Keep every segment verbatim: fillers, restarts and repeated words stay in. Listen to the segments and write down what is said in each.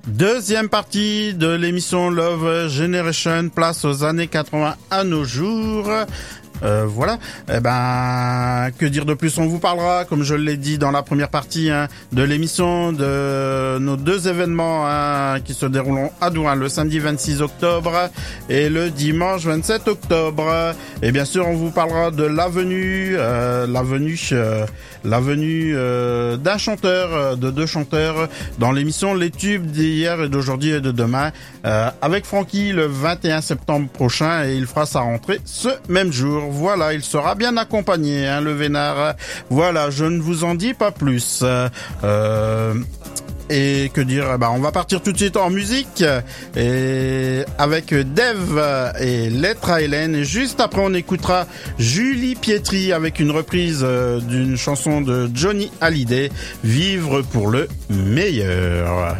Deuxième partie de l'émission Love Generation, place aux années quatre-vingts à nos jours. Euh, voilà. Eh ben, que dire de plus? On vous parlera, comme je l'ai dit dans la première partie hein, de l'émission, de nos deux événements hein, qui se dérouleront à Douai le samedi vingt-six octobre et le dimanche vingt-sept octobre. Et bien sûr, on vous parlera de la venue, euh, la venue, euh, la venue euh, d'un chanteur, de deux chanteurs dans l'émission Les Tubes d'hier et d'aujourd'hui et de demain, euh, avec Francky le vingt et un septembre prochain, et il fera sa rentrée ce même jour. Voilà, il sera bien accompagné, hein, le Vénard. Voilà, je ne vous en dis pas plus. Euh, et que dire, bah, on va partir tout de suite en musique et avec Dave et Lettre à Hélène. Et juste après, on écoutera Julie Pietri avec une reprise d'une chanson de Johnny Hallyday, Vivre pour le meilleur.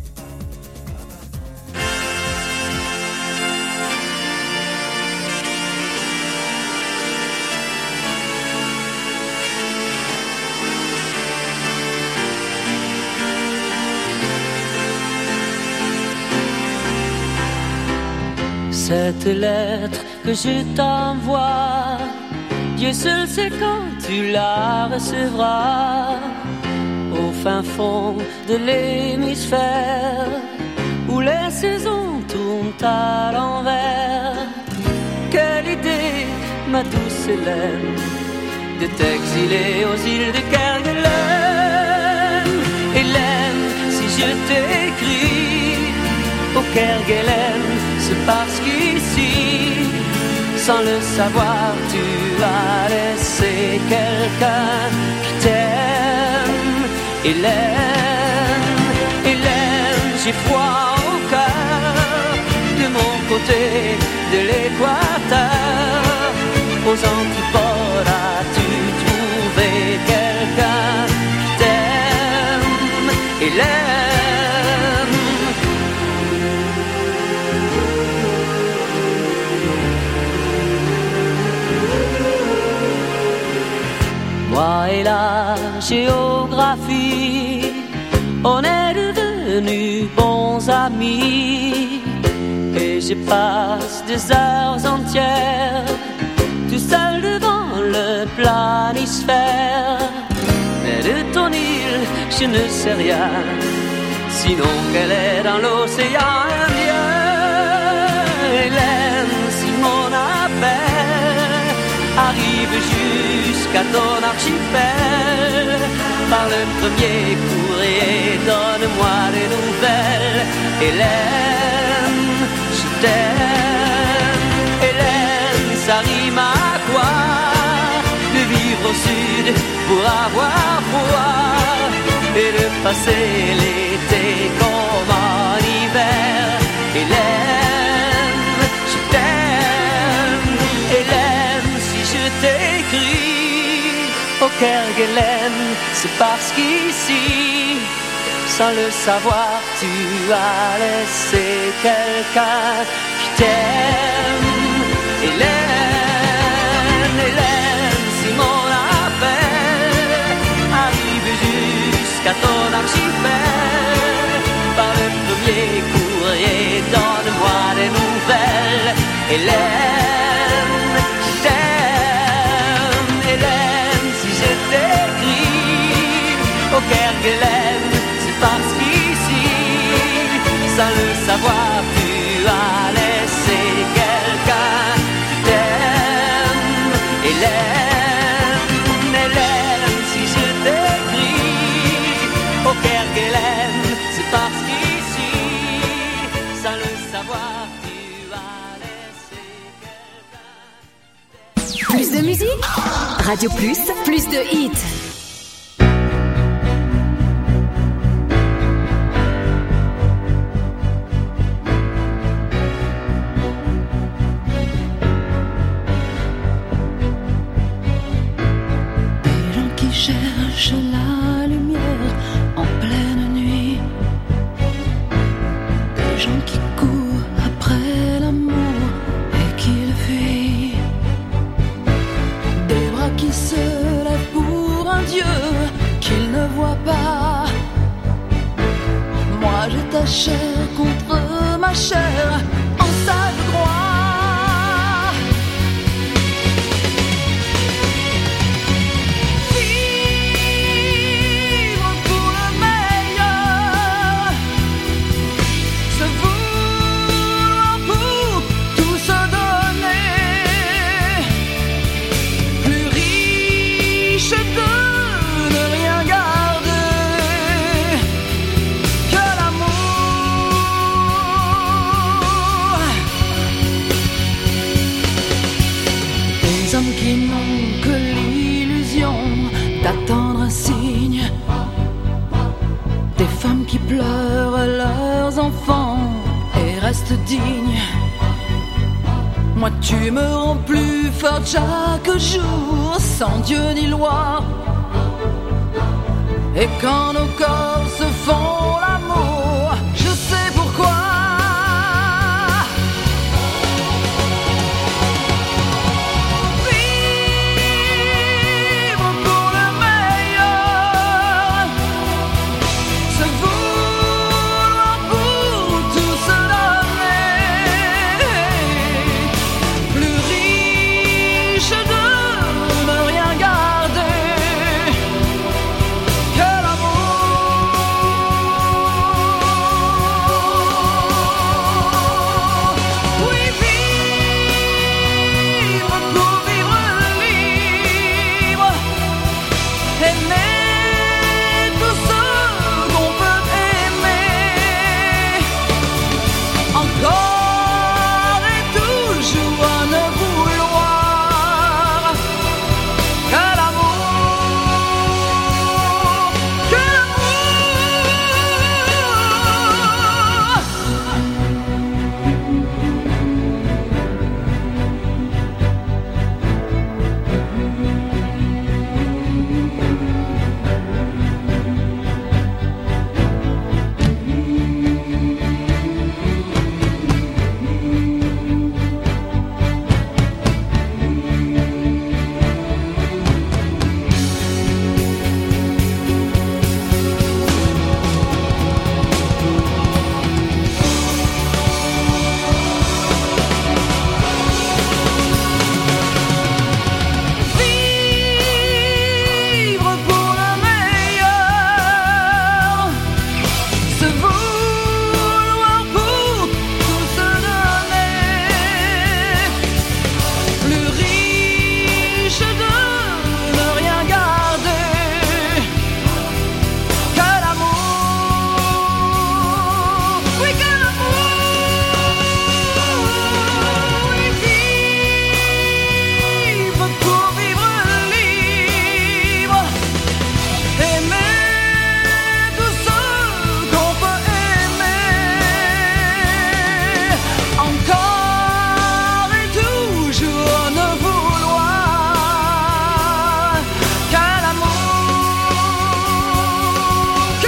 Cette lettre que je t'envoie, Dieu seul sait quand tu la recevras. Au fin fond de l'hémisphère, où les saisons tournent à l'envers. Quelle idée, ma douce Hélène, de t'exiler aux îles de Kerguelen. Hélène, si je t'écris au Kerguelen, c'est parce qu'ici, sans le savoir, tu as laissé quelqu'un qui t'aime. Hélène, Hélène, j'ai froid au cœur. De mon côté de l'équateur, aux antipodes, as-tu trouvé quelqu'un qui t'aime? Hélène. Moi et la géographie, on est devenus bons amis. Et je passe des heures entières, tout seul devant le planisphère. Mais de ton île, je ne sais rien, sinon qu'elle est dans l'océan Indien. Hélène, si mon appel arrive jusqu'à ton archipel, par le premier courrier, donne-moi des nouvelles. Hélène, je t'aime. Hélène, ça rime à quoi? De vivre au sud pour avoir froid et de passer l'été comme en hiver. Hélène, je t'aime. Hélène, si je t'écris au Kerguelen, c'est parce qu'ici, sans le savoir, tu as laissé quelqu'un qui t'aime. Hélène, Hélène, si mon appel arrive jusqu'à ton archipel, par le premier courrier, donne-moi des nouvelles. Hélène, je t'aime. Hélène, si je t'écris au Kerguelen, c'est parce qu'ici, sans le savoir, tu as laissé quelqu'un qui t'aime. Hélène, Hélène, si je t'écris au Kerguelen, c'est parce qu'ici, sans le savoir, tu as laissé quelqu'un. Plus de musique, Radio Plus, plus de hits. Cherche la lumière en pleine nuit. Des gens qui courent après l'amour et qui le fuient. Des bras qui se lèvent pour un Dieu qu'ils ne voient pas. Moi Partage ta chair contre ma chair en sale droit. Vivre pour le meilleur, se vouloir pour tout se donner, plus riche de ne rien garder que l'amour. Des hommes qui n'ont que l'illusion d'attendre un signe, des femmes qui pleurent leurs enfants et restent dignes. Moi tu me rends plus forte chaque jour, sans Dieu ni loi. Et quand nos corps se font l'amour, je sais pourquoi. Vivre pour le meilleur, se vouloir pour tout se donner, plus riche de ne rien garder que l'amour. Oui, vivre pour vivre libre, aimer tout ce qu'on peut aimer, encore et toujours à ne vouloir que l'amour, que vivre pour le meilleur, se vouloir pour tout se donner, plus riche de ne rien garder que l'amour. Oui, que l'amour. Oui, vivre pour vivre libre, aimer tout ce qu'on peut aimer, encore et toujours ne vouloir que l'amour, que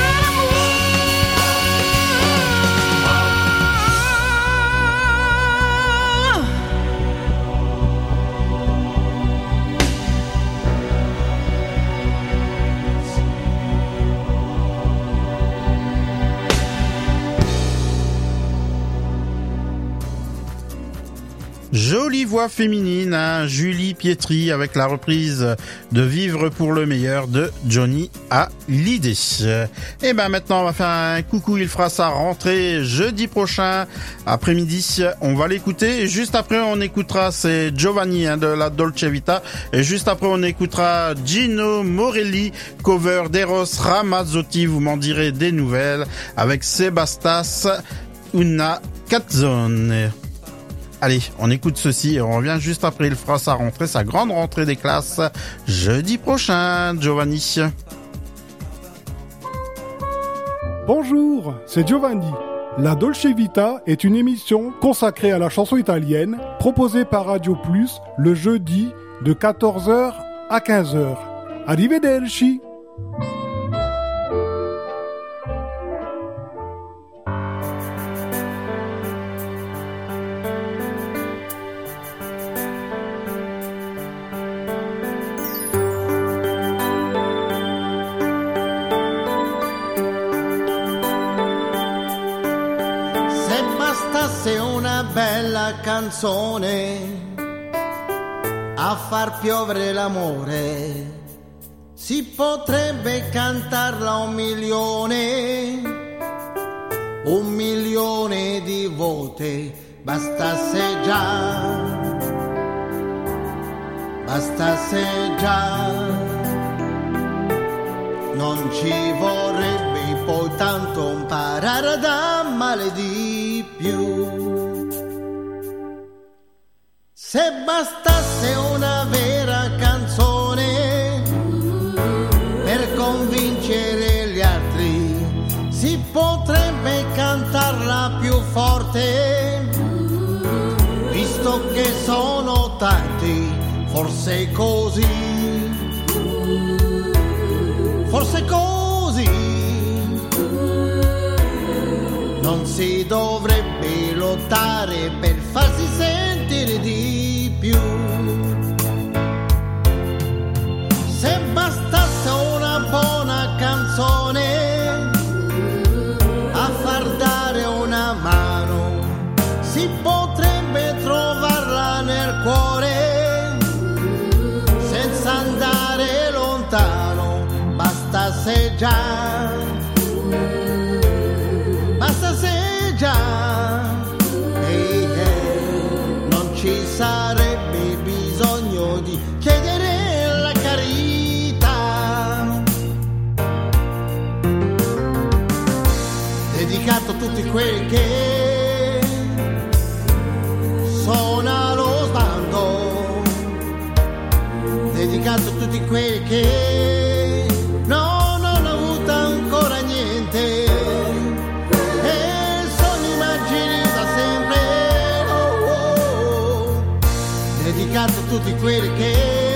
l'amour. Jolie voix féminine, hein, Julie Pietri avec la reprise de Vivre pour le meilleur de Johnny Hallyday. Et ben maintenant on va faire un coucou, il fera sa rentrée jeudi prochain après-midi. On va l'écouter et juste après on écoutera c'est Giovanni hein, de la Dolce Vita et juste après on écoutera Gino Morelli cover d'Eros Ramazzotti. Vous m'en direz des nouvelles avec Sebastas Una Cazzone. Allez, on écoute ceci et on revient juste après. Il fera sa rentrée, sa grande rentrée des classes jeudi prochain, Giovanni. Bonjour, c'est Giovanni. La Dolce Vita est une émission consacrée à la chanson italienne, proposée par Radio Plus le jeudi de quatorze heures à quinze heures. Arrivederci. bastasse una bella canzone a far piovere l'amore, si potrebbe cantarla un milione, un milione di volte, bastasse già, bastasse già, non ci vorrebbe poi tanto imparare ad amare di più. Se bastasse una vera canzone per convincere gli altri, si potrebbe cantarla più forte, visto che sono tanti, forse così, forse così, non si dovrebbe lottare per farsi sentire di più. Se bastasse una buona canzone a far dare una mano, si potrebbe trovarla nel cuore senza andare lontano, bastasse già, bastasse già, hey, hey, non ci sarebbe bisogno di chiedere la carità. Dedicato a tutti quelli che sono allo sbando, dedicato a tutti quelli che no, non hanno avuto ancora niente e sono immagini da sempre, oh, oh. Dedicato a tutti quelli che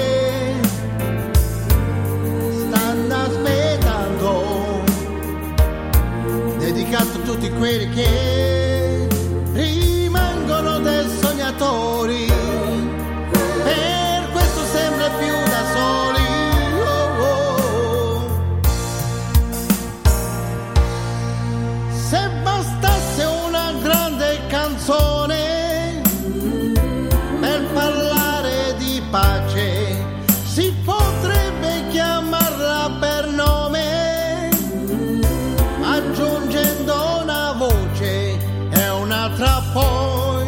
stanno aspettando, dedicato a tutti quelli che rimangono dei sognatori, per questo sempre più da soli, oh, oh. Se bastasse una grande canzone per parlare di pace, si potrebbe chiamarla per nome, aggiungendo una voce e un'altra poi,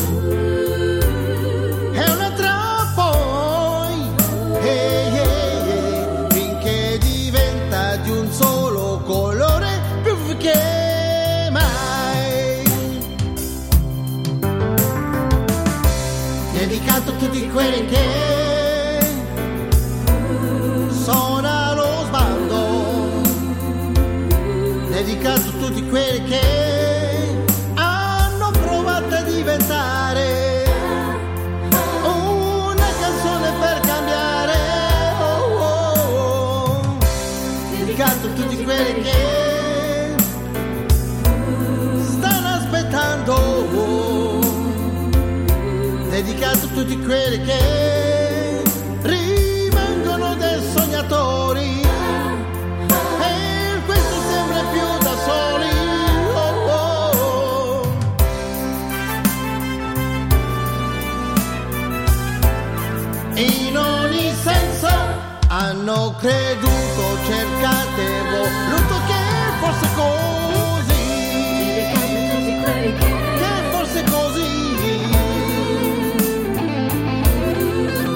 e un'altra poi, hey, hey, hey, finché diventa di un solo colore più che mai. Dedicato a tutti quelli che sono allo sbando, dedicato a tutti quelli che hanno provato a diventare una canzone per cambiare, oh, oh, oh. Dedicato a tutti quelli che stanno aspettando, oh. Dedicato a tutti quelli che rimangono dei sognatori e questo sempre più da soli, oh, oh. In ogni senso hanno creduto, cercato e voluto che fosse così, che fosse così.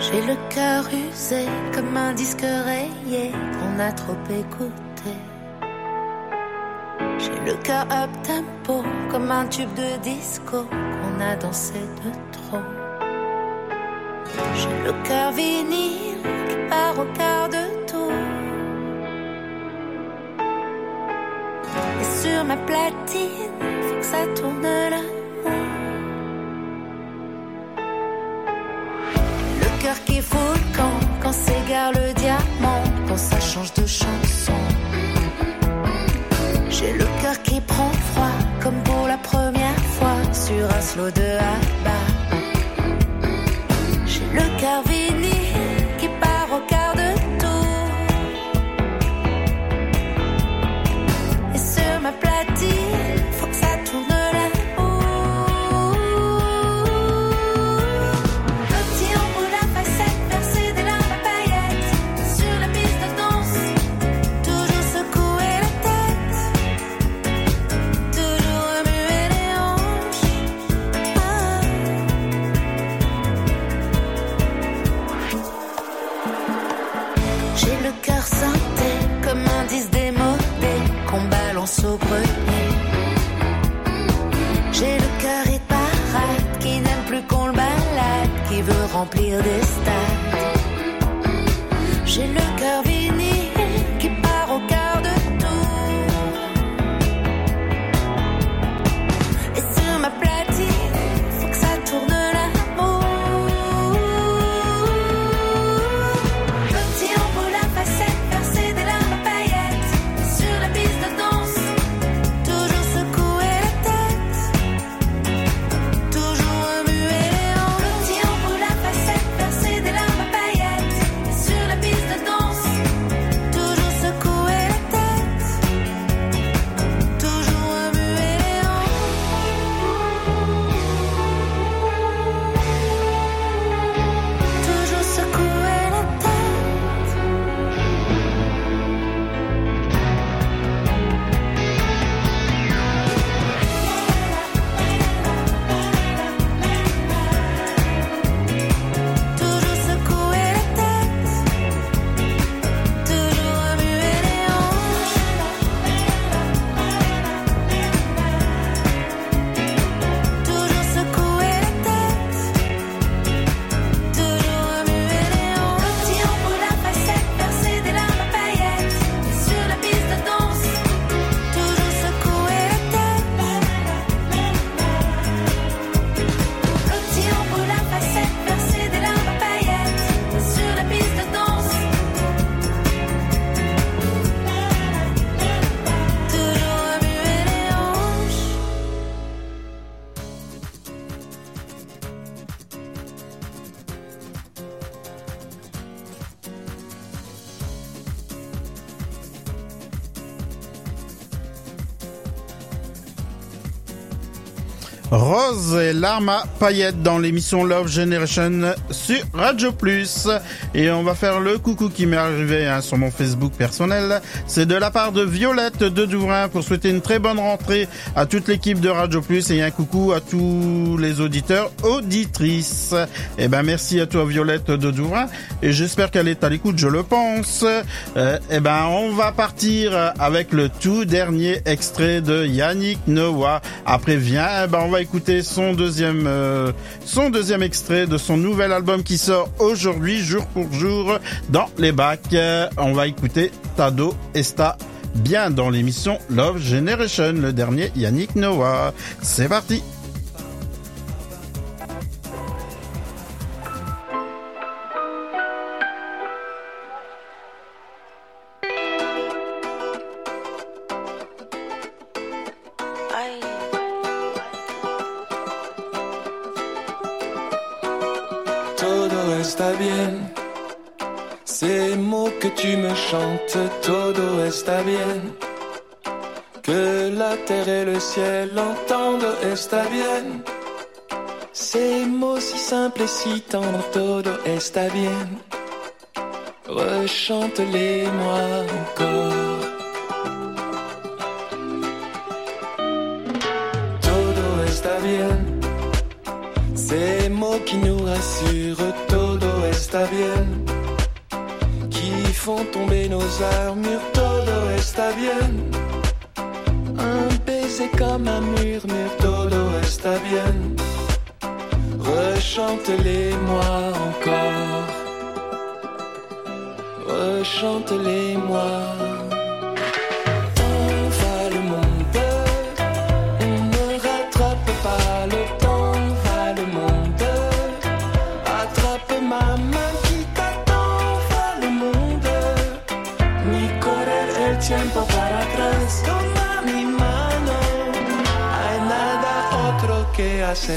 J'ai le cœur usé comme un disque rayé qu'on a trop écouté. J'ai le cœur up tempo comme un tube de disco qu'on a dansé de trop. J'ai le cœur vinyle qui part au quart de tour. Et sur ma platine, faut que ça tourne l'amour. Le cœur qui fout le camp quand s'égare le diamant, quand ça change de chanson. J'ai le cœur qui prend froid comme pour la première fois sur un slow de Abba. J'ai le cœur vinyle qui part au quart de tour. Et sur ma platine, faut que ça tourne là-haut. Le petit ampoule à facettes, versé des larmes à paillettes. Sur la piste de danse, toujours secouer la tête. Toujours remuer les hanches. Ah. J'ai le cœur synthé comme un disque démodé qu'on balance au grenier. J'ai le cœur et parade qui n'aime plus qu'on le balade, qui veut remplir des stades. J'ai le cœur vinyle qui part au quart de tour. Et sur ma platine, faut que ça tourne là-haut. Le petit ampoule à facettes, versé des larmes à paillettes. Sur la piste de danse, toujours secouer la tête. Toujours remuer les hanches. Le petit ampoule à facettes, versé des larmes à paillettes. Sur la piste de danse, toujours secouer la tête. Toujours remuer les hanches. Toujours secouer la tête. Toujours secouer la tête. Toujours remuer les hanches. Toujours secouer la tête. Toujours remuer les hanches. Le petit ampoule à facettes, versé des larmes à paillettes. Sur la piste de danse, toujours secouer la tête. Le petit ampoule à facettes, versé des larmes à paillettes. Sur la piste de danse, toujours remuer les hanches. Rose et larmes à paillettes dans l'émission Love Generation sur Radio Plus. Et on va faire le coucou qui m'est arrivé hein, sur mon Facebook personnel. C'est de la part de Violette de Douvrin pour souhaiter une très bonne rentrée à toute l'équipe de Radio Plus et un coucou à tous les auditeurs, auditrices. Et ben merci à toi Violette de Douvrin et j'espère qu'elle est à l'écoute, je le pense. Euh, et ben on va partir avec le tout dernier extrait de Yannick Noah. Après vient, eh ben on va écouter son deuxième euh, son deuxième extrait de son nouvel album qui sort aujourd'hui jour pour jour dans les bacs. Euh, on va écouter Tado Esta bien dans l'émission Love Generation, le dernier Yannick Noah. C'est parti. Todo está bien. Ces mots que tu me chantes, todo está bien. Que la terre et le ciel entendent, está bien. Ces mots si simples et si tendres, todo está bien. Rechante-les-moi encore. Todo está bien. Ces mots qui nous rassurent, todo está está bien, qui font tomber nos armures, todo está bien. Un baiser comme un murmure, todo está bien. Rechante-les-moi encore, rechante-les-moi. Temps va le monde, on ne rattrape pas le temps, va le monde. Attrape ma main qui t'attend, va le monde. Ni correr el tiempo para atrás, toma mi mano, hay nada otro que hacer.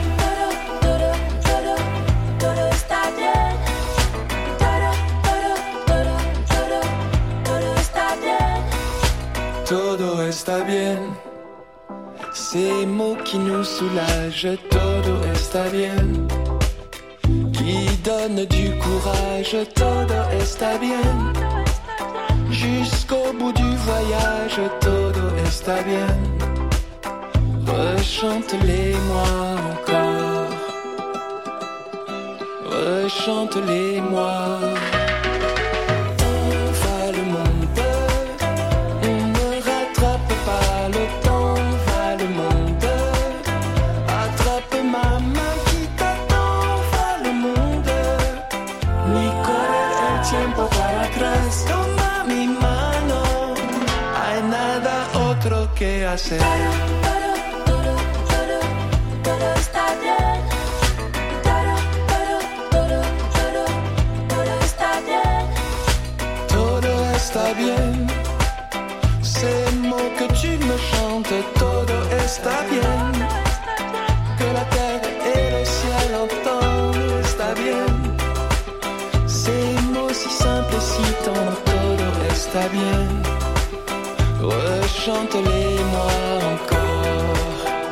Todo está bien, ces mots qui nous soulagent, todo está bien, qui donnent du courage, todo está bien, jusqu'au bout du voyage, todo está bien, rechante-les-moi encore, rechante-les-moi. Que hacer. Todo, todo, todo está bien. Todo, todo, todo, todo, todo está bien. Todo está bien. Ces mots que tu me chantes, todo está bien. Que la terre et le ciel entendent, está bien. Ces mots si simples et si tendres, todo está bien. Rechante-les-moi encore.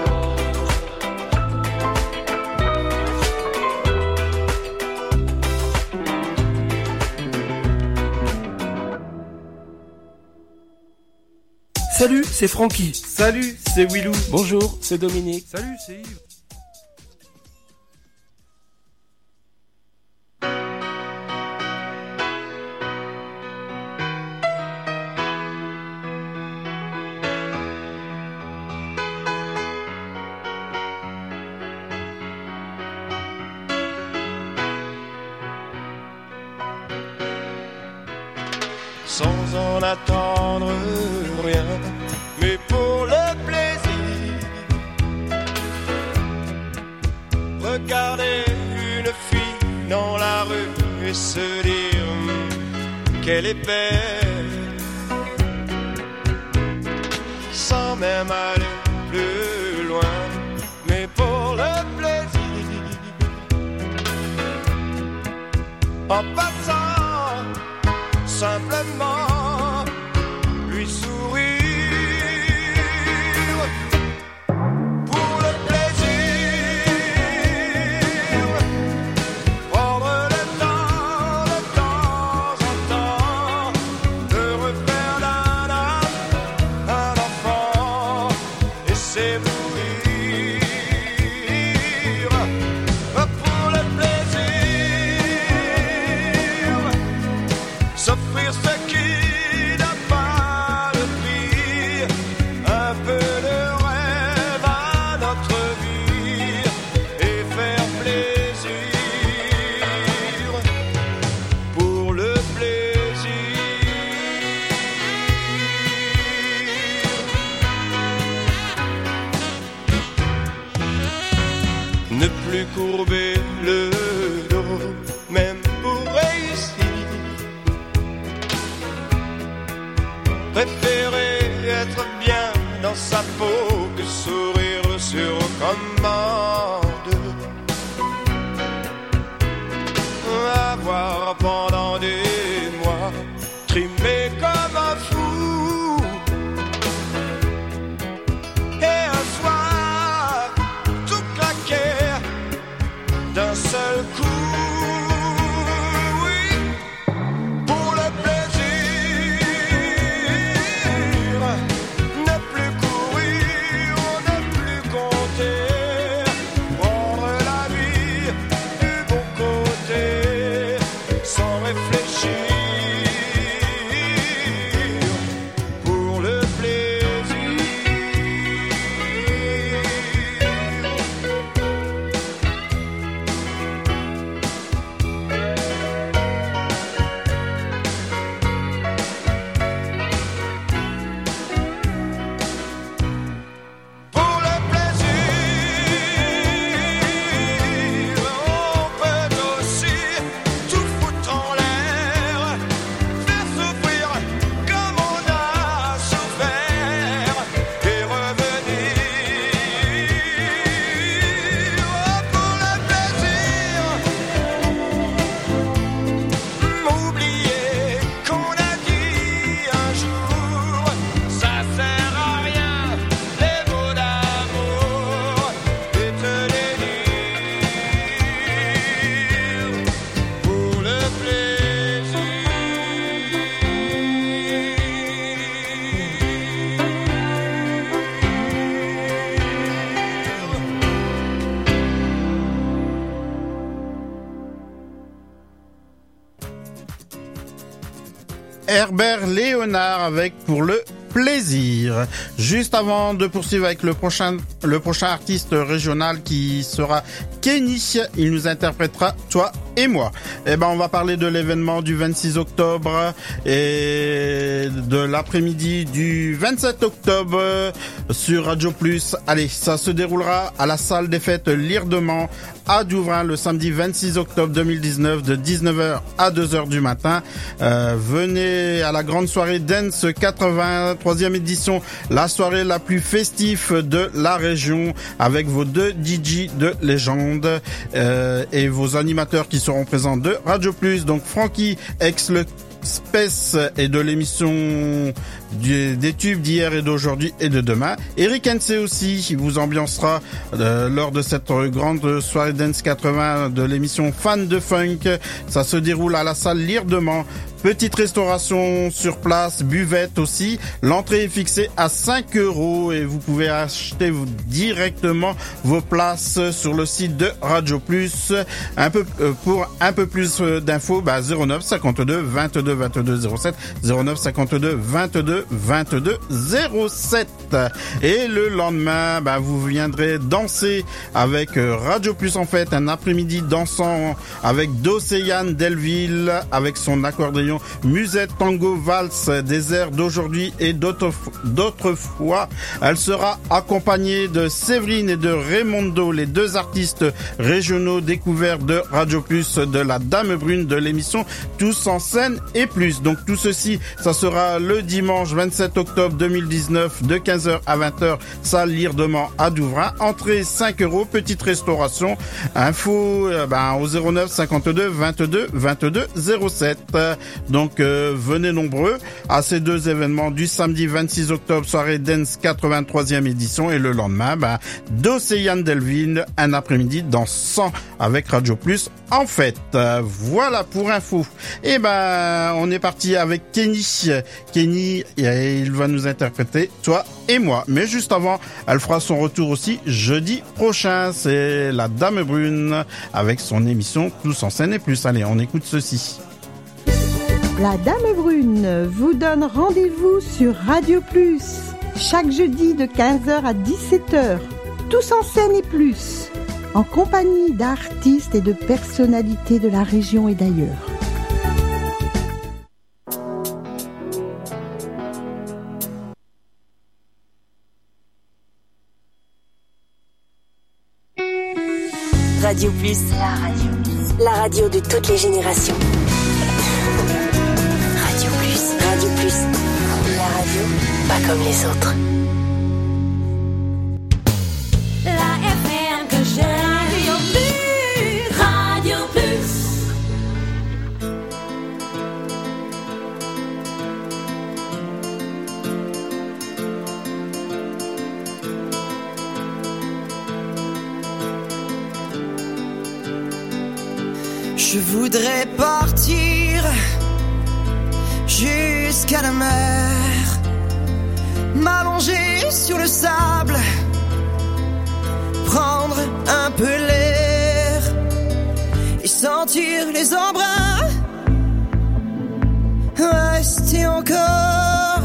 Salut, c'est Francky. Salut, c'est Willou. Bonjour, c'est Dominique. Salut, c'est Yves. Sans en attendre rien, mais pour le plaisir. Regarder une fille dans la rue et se dire qu'elle est belle, sans même aller plus loin, mais pour le plaisir. En passant, simplement lui sourire pour le plaisir, prendre le temps de temps en temps de refaire d'un homme un enfant et s'éblouir pour le plaisir, s'offrir ce qui n'a pas le prix, un peu de rêve à notre vie et faire plaisir pour le plaisir. Ne plus courber le dos, même pour réussir. Préférer être bien dans sa peau que sourire sur commande. Avoir pendant des mois trimé comme un fou, et un soir tout claquer d'un seul coup. Prendre la vie du bon côté. Herbert Léonard avec Pour le plaisir. Juste avant de poursuivre avec le prochain, le prochain artiste régional qui sera Kenny, il nous interprétera Toi et moi. Eh ben, on va parler de l'événement du vingt-six octobre et de l'après-midi du vingt-sept octobre sur Radio Plus. Allez, ça se déroulera à la salle des fêtes Lirdement à Douvrin le samedi vingt-six octobre deux mille dix-neuf de dix-neuf heures à deux heures du matin. Euh, venez à la grande soirée Dance quatre-vingt-troisième édition, la soirée la plus festive de la région avec vos deux D J de légende euh, et vos animateurs qui seront présents de Radio Plus, donc Francky, ex le Space et de l'émission du, des tubes d'hier et d'aujourd'hui et de demain. Eric N C aussi, il vous ambiancera euh, lors de cette grande soirée Dance quatre-vingts de l'émission Fan de Funk. Ça se déroule à la salle Lirdement. Petite restauration sur place, buvette aussi. L'entrée est fixée à cinq euros et vous pouvez acheter directement vos places sur le site de Radio Plus. Un peu, euh, pour un peu plus d'infos, bah, zéro neuf cinquante-deux vingt-deux vingt-deux zéro sept, zéro neuf cinquante-deux vingt-deux vingt-deux zéro sept. Et le lendemain, bah, vous viendrez danser avec Radio Plus en fait, un après-midi dansant avec Docéane Delville avec son accordéon Musette Tango Valse des airs d'aujourd'hui et d'autres d'autres fois. Elle sera accompagnée de Séverine et de Raymondo, les deux artistes régionaux découverts de Radio Plus, de la Dame Brune de l'émission Tous en scène et plus. Donc tout ceci, ça sera le dimanche vingt-sept octobre deux mille dix-neuf de quinze heures à vingt heures, salle Lirdement à Douvrin. Entrée cinq euros, petite restauration. Info euh, ben, au zéro neuf cinquante-deux vingt-deux vingt-deux zéro sept. Donc euh, venez nombreux à ces deux événements du samedi vingt-six octobre, soirée Dance quatre-vingt-troisième édition, et le lendemain, ben, d'Océane Delville, un après-midi dansant avec Radio Plus. En fait, euh, voilà pour info. Et ben, on est parti avec Kenny. Kenny, il va nous interpréter Toi et moi. Mais juste avant, elle fera son retour aussi jeudi prochain. C'est la Dame Brune avec son émission Tous en scène et plus. Allez, on écoute ceci. La Dame Brune vous donne rendez-vous sur Radio Plus chaque jeudi de quinze heures à dix-sept heures. Tous en scène et plus, en compagnie d'artistes et de personnalités de la région et d'ailleurs. Radio Plus, la radio, la radio de toutes les générations. Radio Plus, Radio Plus, la radio pas comme les autres. La F M que j'aime, Radio Plus. Je voudrais partir jusqu'à la mer, m'allonger sur le sable, prendre un peu l'air et sentir les embruns, rester encore,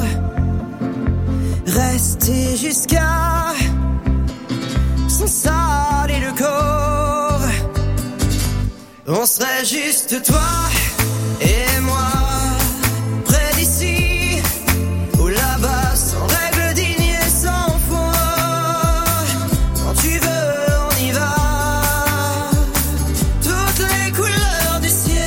rester jusqu'à s'en saler le corps. On serait juste toi et moi, près d'ici ou là-bas, sans règles dignes et sans foi. Quand tu veux, on y va. Toutes les couleurs du ciel,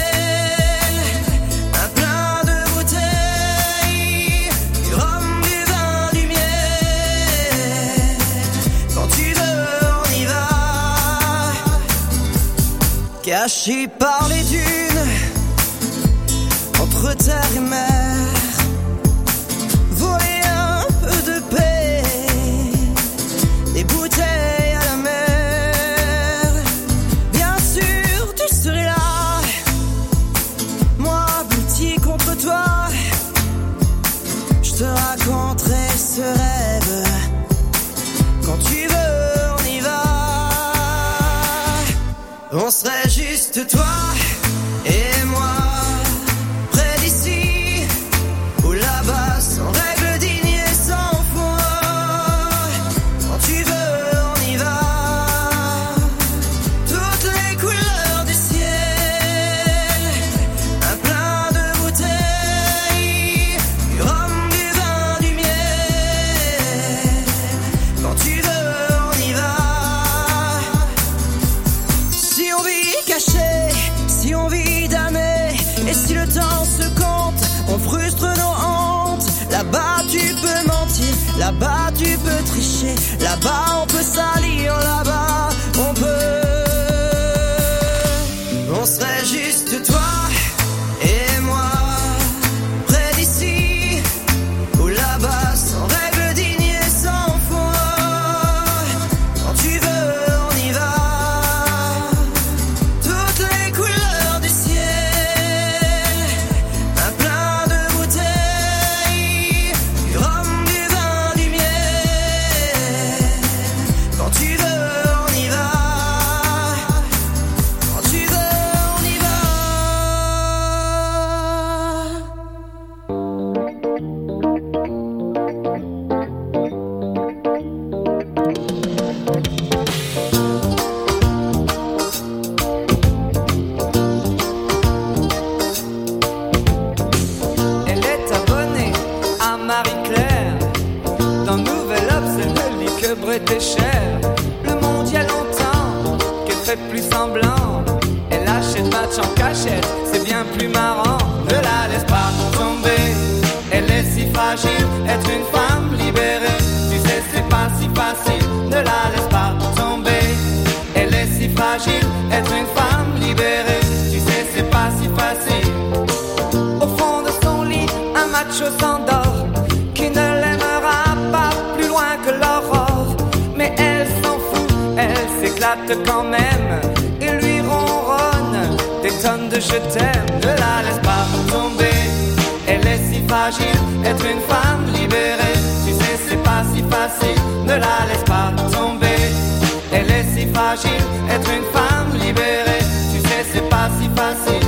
un plein de bouteilles, du rhum, du vin, du miel. Quand tu veux, on y va. Caché par les dunes, entre terre et mer, voler un peu de paix, des bouteilles à la mer. Bien sûr, tu serais là, moi blotti contre toi. Je te raconterai ce rêve. Quand tu veux, on y va. On serait juste toi et moi, près d'ici Là-bas tu peux mentir, là-bas tu peux tricher, là-bas on peut salir, là-bas on peut. On serait juste toi et moi, près d'ici ou là-bas, sans règles dignes et sans foi. Quand tu veux, on y va. Toutes les couleurs du ciel, un plein de bouteilles, du rhum, du vin, du miel. Quand tu veux, on y va. Quand tu veux, on y va. Elle est abonnée à Marie-Claire. Dans Nouvel Obs, elle ne lit que Bretécher. Le monde y a longtemps qu'elle fait plus semblant. Elle achète match en cachette, c'est bien plus marrant. Ne la laisse pas tomber, elle est si fragile. Être une femme libérée, tu sais c'est pas si facile. Ne la laisse pas tomber, elle est si fragile. Être une femme libérée, tu sais c'est pas si facile. Au fond de son lit, un macho s'endort, qui ne l'aimera pas plus loin que l'aurore. Mais elle s'en fout, elle s'éclate quand même, et lui ronronne des tonnes de je t'aime. Ne la laisse pas tomber, elle est si fragile. Être une femme libérée, tu sais c'est pas si facile. Ne la laisse pas tomber, elle est si fragile. Être une femme libérée, tu sais c'est pas si facile.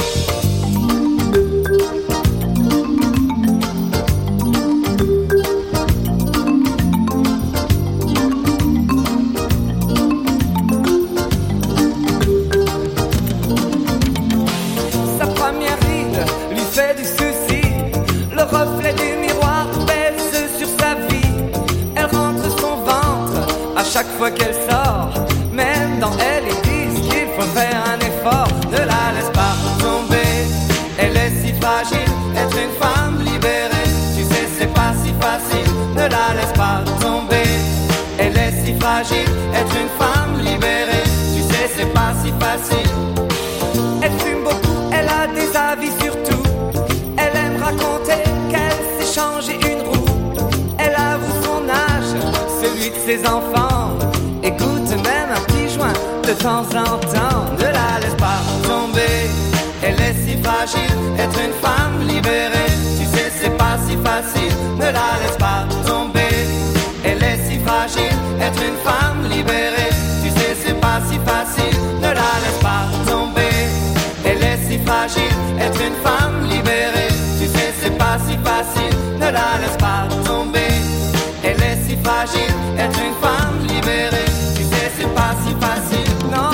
Sa première ride lui fait du souci. Le reflet du miroir pèse sur sa vie. Elle rentre son ventre à chaque fois qu'elle sort. Même dans elle, ils disent qu'il faut faire un effort. Ne la laisse pas tomber, elle est si fragile. Être une femme libérée, tu sais c'est pas si facile. Ne la laisse pas tomber, elle est si fragile. Être une femme libérée, tu sais c'est pas si facile. Elle fume beaucoup, elle a des avis sur tout. Elle aime raconter qu'elle s'est changé une roue. Elle avoue son âge, celui de ses enfants. Écoute même un petit joint de temps en temps. Ne la laisse pas tomber, elle est si fragile. Être une femme libérée, tu sais c'est pas si facile. Ne la laisse pas tomber, elle est si fragile. Être une femme libérée, tu sais c'est pas si facile. Ne la laisse pas tomber, elle est si fragile. Être une femme libérée, tu sais c'est pas si facile. Ne la laisse pas tomber, elle est si fragile. Être une femme libérée, tu sais c'est pas si facile. Non.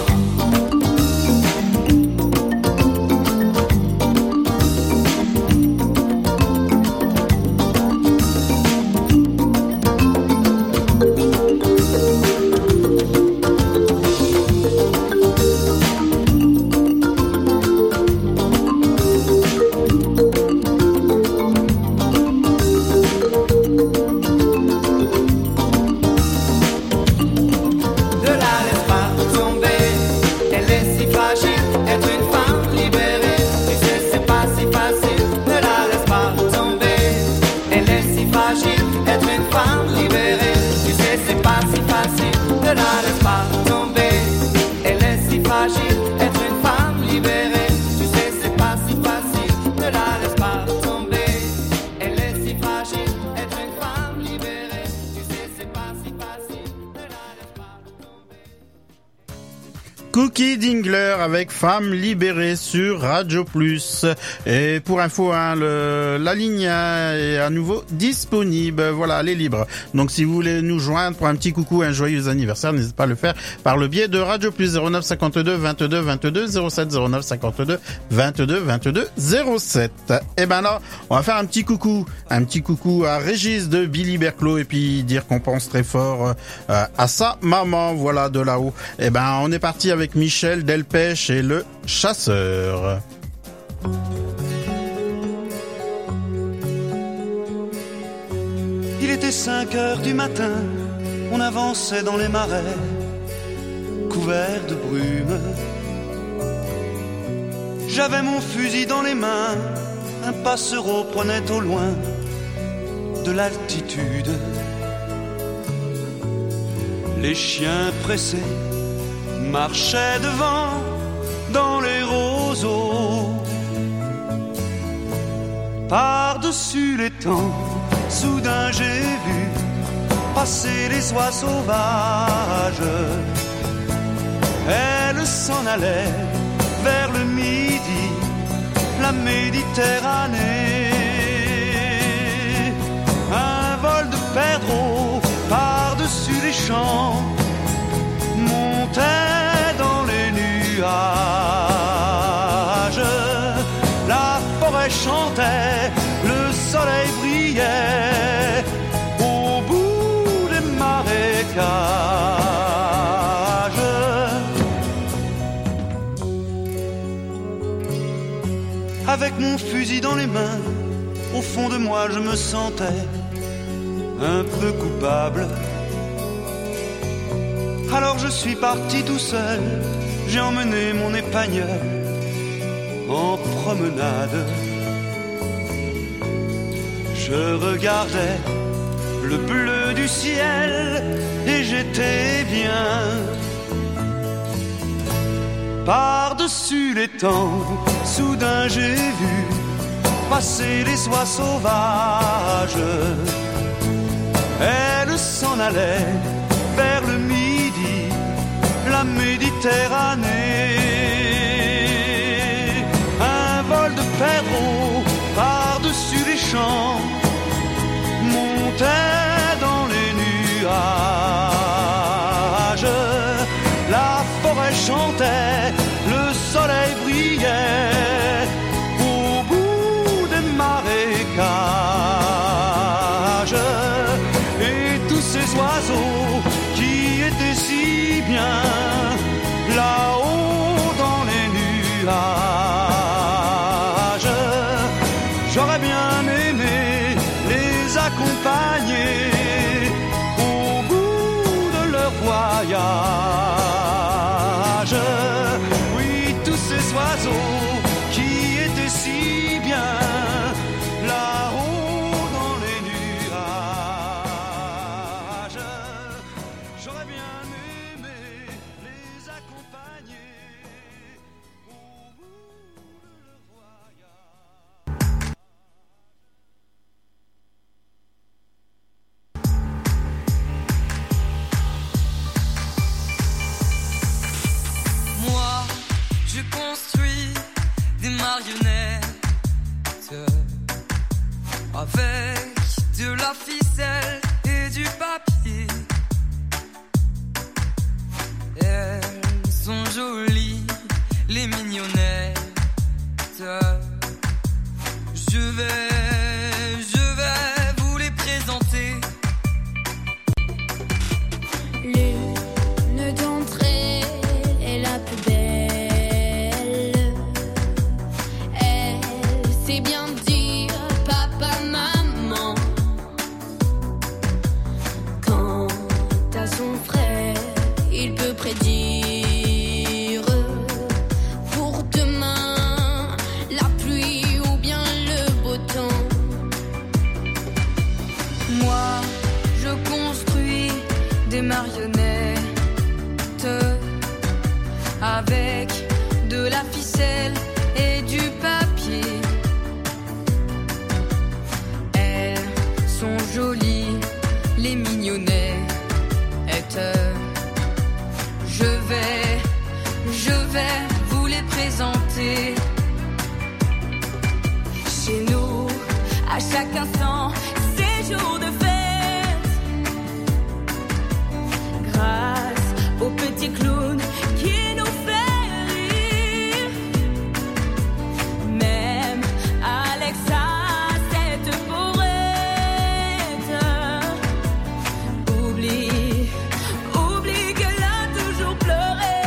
Cookie Dingler avec Femme libérée sur Radio Plus. Et pour info, hein, le, la ligne est à nouveau disponible. Voilà, elle est libre. Donc si vous voulez nous joindre pour un petit coucou, un joyeux anniversaire, n'hésitez pas à le faire par le biais de Radio Plus zéro neuf cinquante-deux vingt-deux vingt-deux zéro sept zéro neuf cinquante-deux vingt-deux vingt-deux zéro sept. Et ben là, on va faire un petit coucou, un petit coucou à Régis de Billy Berclos et puis dire qu'on pense très fort euh, à sa maman. Voilà, de là-haut. Et ben on est parti avec Michel Delpech et le chasseur. Il était cinq heures du matin, on avançait dans les marais, couverts de brume. J'avais mon fusil dans les mains, un passereau prenait au loin de l'altitude. Les chiens pressés marchaient devant dans les roseaux. Par-dessus les temps, soudain j'ai vu passer les oies sauvages. Elles s'en allaient vers le midi, la Méditerranée. Un vol de perdreaux par-dessus les champs montait dans les nuages. La forêt chantait, le soleil brillait au bout des marécages. Avec mon fusil dans les mains, au fond de moi je me sentais un peu coupable. Alors je suis parti tout seul, j'ai emmené mon épagneul en promenade. Je regardais le bleu du ciel et j'étais bien. Par-dessus les temps, soudain j'ai vu passer les oies sauvages. Elles s'en allaient vers le midi, la Méditerranée. Un vol de perdreaux par-dessus les champs montait dans les nuages. La forêt chantait, le soleil brillait au bout des marécages. Et tous ces oiseaux qui étaient si bien là-haut dans les nuages, j'aurais bien aimé les accompagner au bout de leur voyage. Oui, tous ces oiseaux qui étaient si bien là-haut dans les nuages, j'aurais bien aimé les accompagner au bout de leur voyage. Moi, je construis des marionnettes avec de la ficelle et du papier. Elles sont jolies, les mignonnettes. Je vais, je vais vous les présenter. L'une d'entre elles est la plus belle. Elle sait bien dire papa, maman. Quant à son frère, il peut prédire pour demain la pluie ou bien le beau temps. Moi, je construis des marionnettes avec de la ficelle et du papier. Elles sont jolies, les mignonnettes. Je vais, je vais vous les présenter. Chez nous, à chaque instant, c'est jour de fête. Grâce au petit clown qui nous fait rire. Même Alexa, cette pourrette, oublie, oublie qu'elle a toujours pleuré.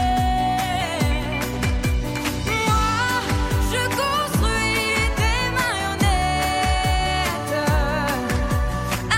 Moi, je construis des marionnettes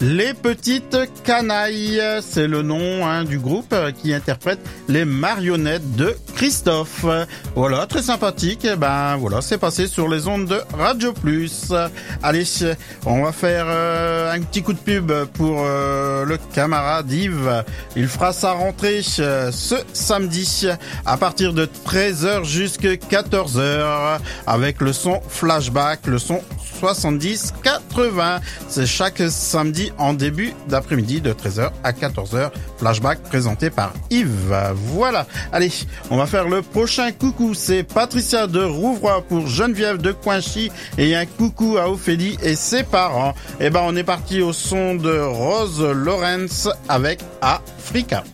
Les Petites Canailles, c'est le nom hein, du groupe qui interprète les marionnettes de Christophe. Voilà, très sympathique. Et ben voilà, c'est passé sur les ondes de Radio Plus. Allez, on va faire euh, un petit coup de pub pour euh, le camarade Yves. Il fera sa rentrée euh, ce samedi à partir de treize heures jusqu'à quatorze heures avec le son flashback, le son soixante-dix quatre-vingts. C'est chaque samedi en début d'après-midi de treize heures à quatorze heures. Flashback présenté par Yves. Voilà. Allez, on va faire le prochain coucou. C'est Patricia de Rouvroy pour Geneviève de Coinchy et un coucou à Ophélie et ses parents. Et ben, on est parti au son de Rose Lawrence avec Africa.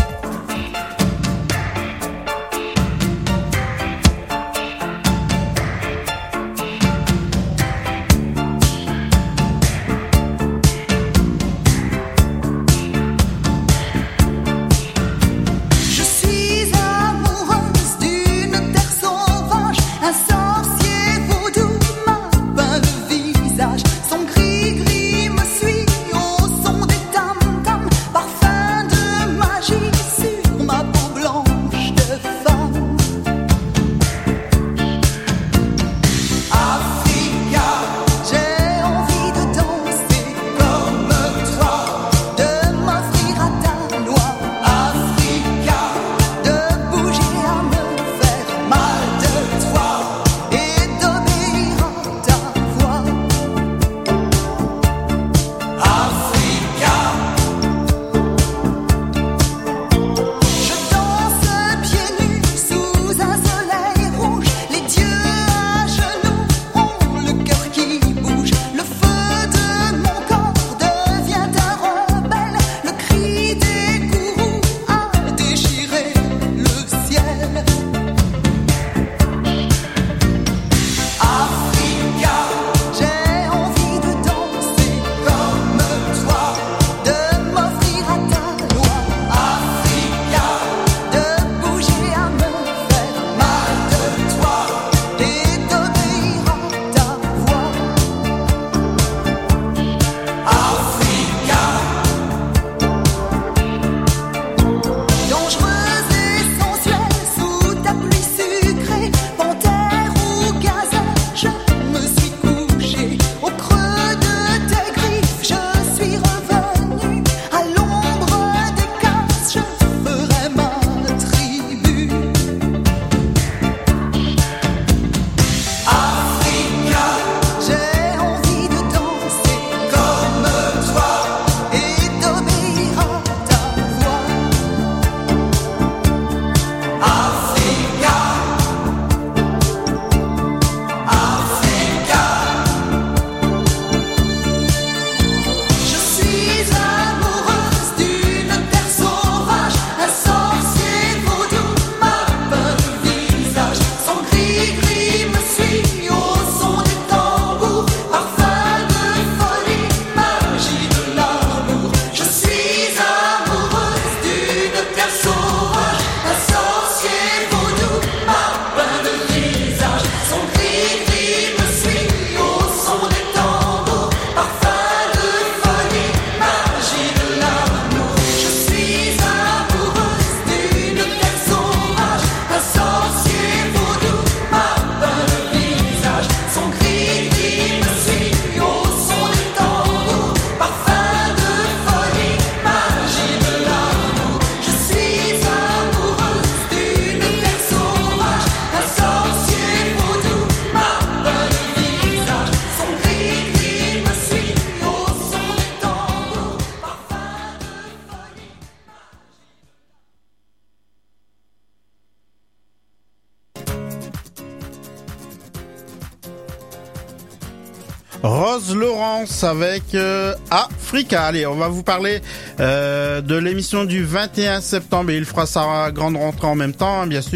Rose Lawrence avec euh, Africa. Allez, on va vous parler euh, de l'émission du vingt et un septembre et il fera sa grande rentrée en même temps, hein, bien sûr.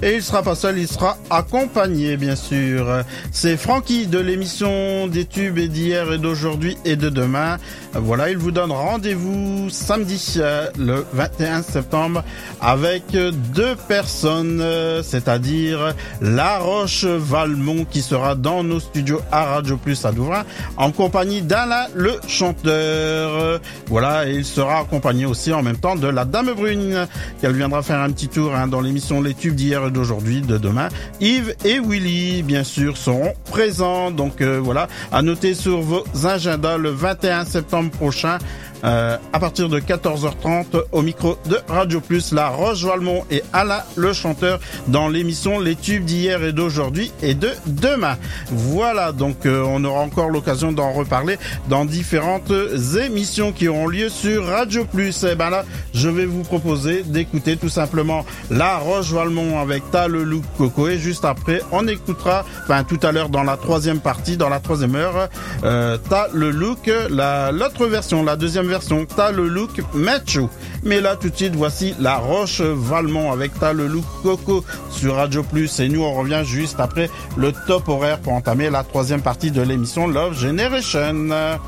Et il sera pas seul, il sera accompagné, bien sûr. C'est Francky de l'émission des tubes et d'hier et d'aujourd'hui et de demain. Voilà, il vous donne rendez-vous samedi, le vingt et un septembre, avec deux personnes, c'est-à-dire La Roche Valmont, qui sera dans nos studios à Radio Plus à Douvrin, en compagnie d'Alain le chanteur. Voilà, et il sera accompagné aussi en même temps de la Dame Brune, qu'elle viendra faire un petit tour hein, dans l'émission Les Tubes d'hier et d'aujourd'hui, de demain. Yves et Willy, bien sûr, seront présents. Donc euh, voilà, à noter sur vos agendas le vingt et un septembre prochain. Euh, à partir de quatorze heures trente au micro de Radio Plus, La Roche Valmont et Alain le chanteur dans l'émission Les Tubes d'hier et d'aujourd'hui et de demain. Voilà, donc euh, on aura encore l'occasion d'en reparler dans différentes émissions qui auront lieu sur Radio Plus. Et ben là, je vais vous proposer d'écouter tout simplement La Roche Valmont avec T'as le look Coco, et juste après on écoutera, enfin tout à l'heure dans la troisième partie, dans la troisième heure, euh, T'as le look, la l'autre version, la deuxième version version T'as le look macho. Mais là tout de suite, voici La Roche Valmont avec T'as le look Coco sur Radio Plus, et nous on revient juste après le top horaire pour entamer la troisième partie de l'émission Love Generation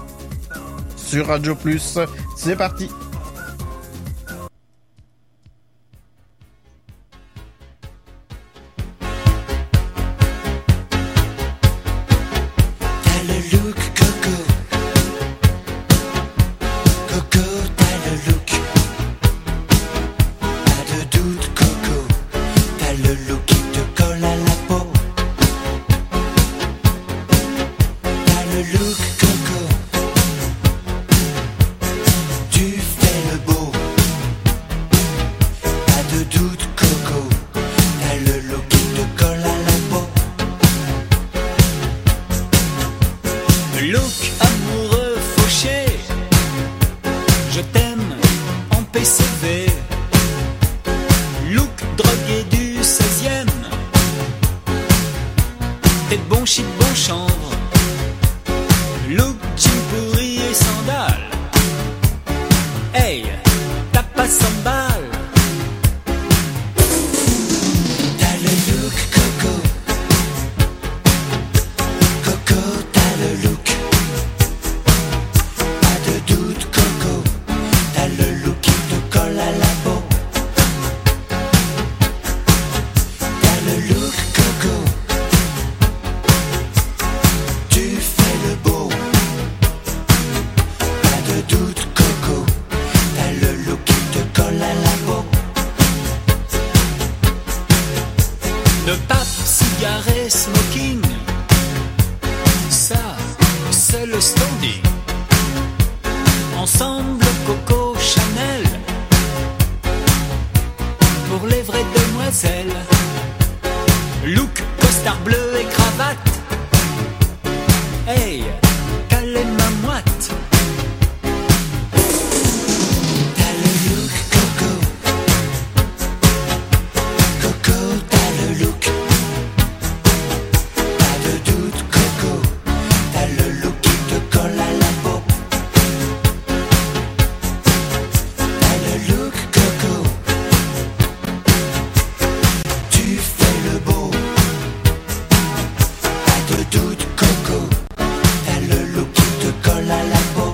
sur Radio Plus. C'est parti. Coco, t'as le look qui te colle à la peau.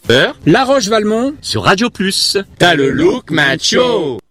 La Roche-Valmont sur Radio Plus. T'as le look macho.